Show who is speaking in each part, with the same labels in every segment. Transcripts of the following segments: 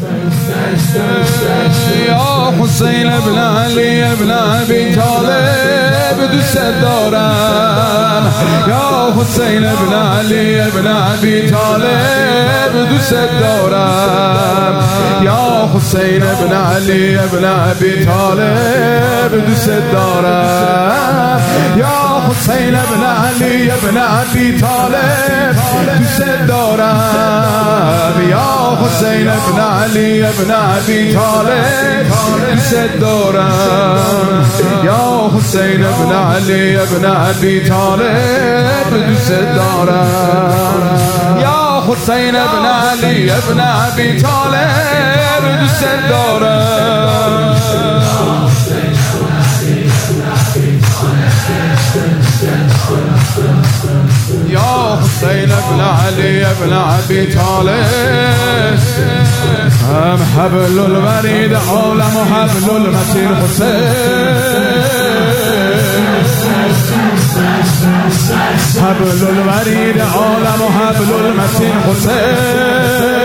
Speaker 1: یا حسین ابن علی ابن ابی طالب دوست دارم، یا حسین ابن علی ابن ابی طالب دوست دارم، یا حسین ابن علی ابن ابی طالب دوست دارم، یا حسین ابن علی ابن ابی طالب دوست دارم، یا حسین ابن علی ابن ابی طالب دوست دارم، یا حسین ابن علی ابن ابی طالب دوست دارم، یا حسین ابن علی ابن ابی طالب دوست دارم. یا حسین ابن علی ابن ابی طالب هم حبل الورید عالم و حبل المتین حسین، حبل الورید عالم و حبل المتین حسین،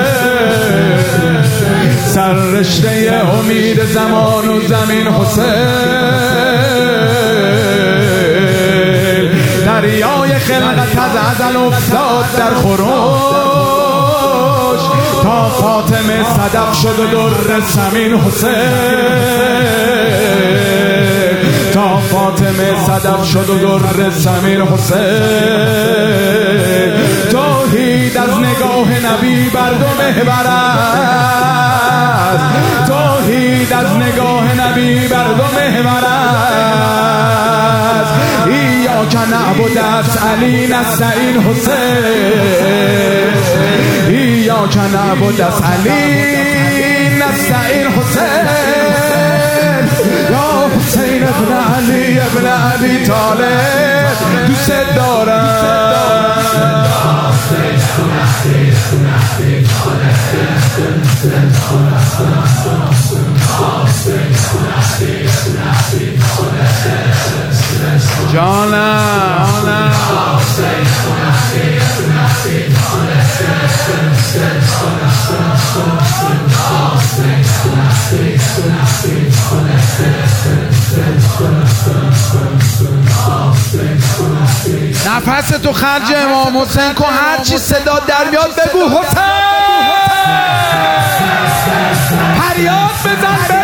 Speaker 1: سر رشته امید زمان و زمین حسین، دریای خلقت از ازل افتاد در خروش، تا فاطمه صدف شد و در سمین حسین، تا فاطمه صدف شد و در سمین حسین، توحید از نگاه نبی بر دو محور است، توحید از نگاه نبی بر دو محور است، ایاک نعبد از علی نستعین حسین، ایاک نعبد از علی نستعین حسین، یا حسین ابن علی ابن ابی طالب دوست دارم. جانم نفس تو خرج امام حسین کن، هر چی صدا در میاد بگو حسین، فریاد بزن.